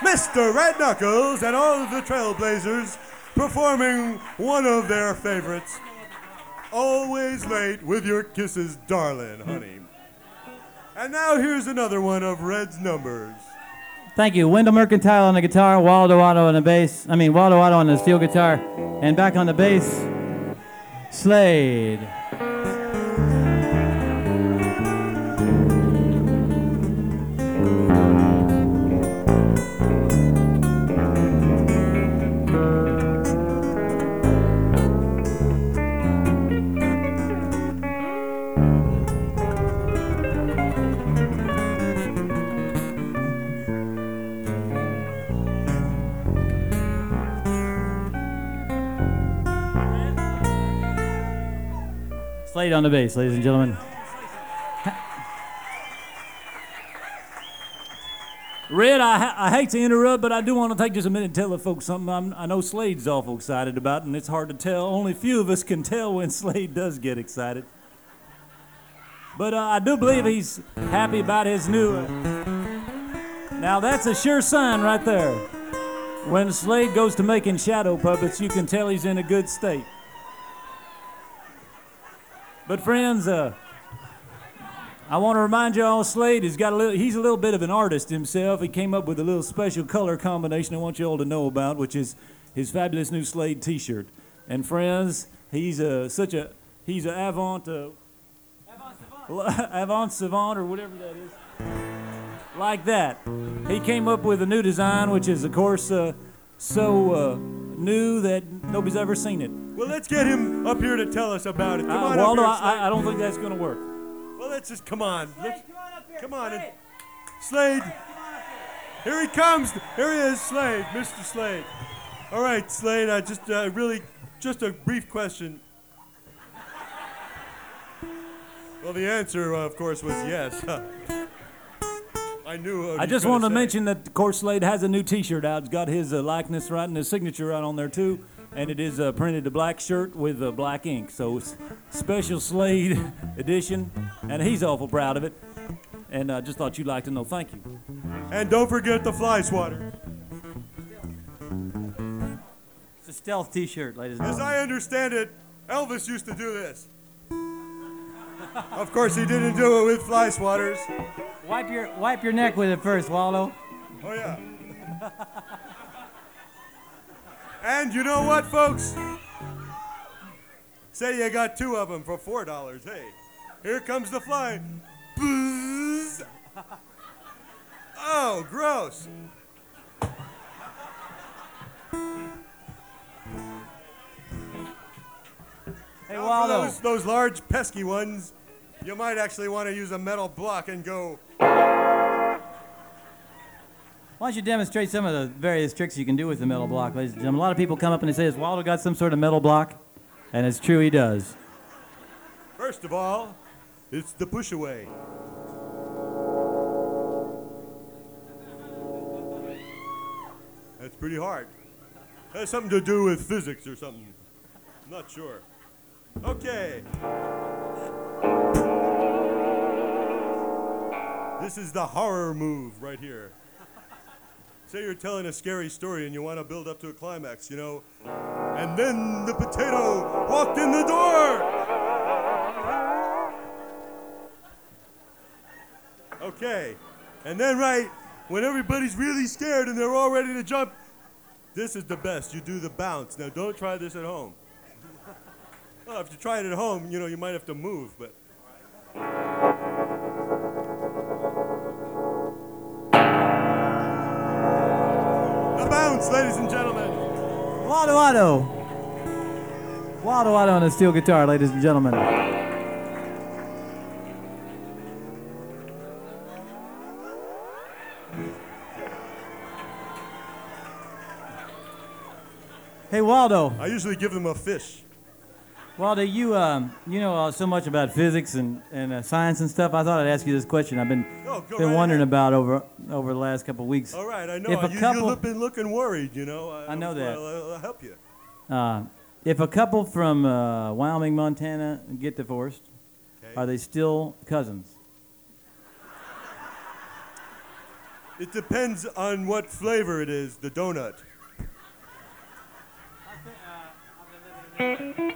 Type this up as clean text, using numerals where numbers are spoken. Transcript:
Mr. Red Knuckles and all of the Trailblazers performing one of their favorites, Always Late with Your Kisses, Darling, Honey. And now here's another one of Red's numbers. Thank you. Wendell Mercantile on the guitar, Waldo Otto on the bass. Waldo Otto on the steel guitar. And back on the bass, Slade. Slade on the bass, ladies and gentlemen. Red, I hate to interrupt, but I do want to take just a minute and tell the folks something I know Slade's awful excited about, and it's hard to tell. Only a few of us can tell when Slade does get excited. But I do believe he's happy about his new... Now, that's a sure sign right there. When Slade goes to making shadow puppets, you can tell he's in a good state. But friends, I want to remind you all, Slade he's a little bit of an artist himself. He came up with a little special color combination I want you all to know about, which is his fabulous new Slade T-shirt. And friends, he's an avant savant or whatever that is, like that. He came up with a new design, which is of course so new that nobody's ever seen it. Well, let's get him up here to tell us about it. Come on Waldo, up here, Slade. I don't think that's going to work. Well, let's just come on. Slade, come on up here. Come on. Slade. Slade. Come on up here. Here he comes. Here he is, Slade, Mr. Slade. All right, Slade, just a brief question. Well, the answer, of course, was yes. I knew. I just wanted to mention that, of course, Slade has a new T-shirt out. It's got his likeness right and his signature right on there, too. And it is printed a black shirt with black ink. So it's special Slade edition. And he's awful proud of it. And I just thought you'd like to know. Thank you. And don't forget the fly swatter. It's a stealth T-shirt, ladies and As gentlemen. I understand it, Elvis used to do this. Of course, he didn't do it with fly swatters. Wipe your neck with it first, Waldo. Oh, yeah. And you know what, folks? Say you got two of them for $4. Hey, here comes the fly. Buzz. Oh, gross. Hey, Now, Waldo. for those large, pesky ones, you might actually want to use a metal block and go. Why don't you demonstrate some of the various tricks you can do with the metal block, ladies and gentlemen? A lot of people come up and they say, has Waldo got some sort of metal block? And it's true, he does. First of all, it's the push away. That's pretty hard. Has something to do with physics or something. I'm not sure. Okay. This is the horror move right here. Say you're telling a scary story and you want to build up to a climax, you know. And then the potato walked in the door. Okay. And then right when everybody's really scared and they're all ready to jump, this is the best. You do the bounce. Now don't try this at home. Well, if you try it at home, you know, you might have to move, but the bounce, ladies and gentlemen. Waldo Otto. Waldo Otto on the steel guitar, ladies and gentlemen. Hey, Waldo. I usually give them a fish. Waldo, you know so much about physics and science and stuff. I thought I'd ask you this question. I've been wondering about over the last couple of weeks. All right, I know. If a You've been looking worried, you know. I know that. I'll help you. If a couple from Wyoming, Montana get divorced, are they still cousins? It depends on what flavor it is, the donut.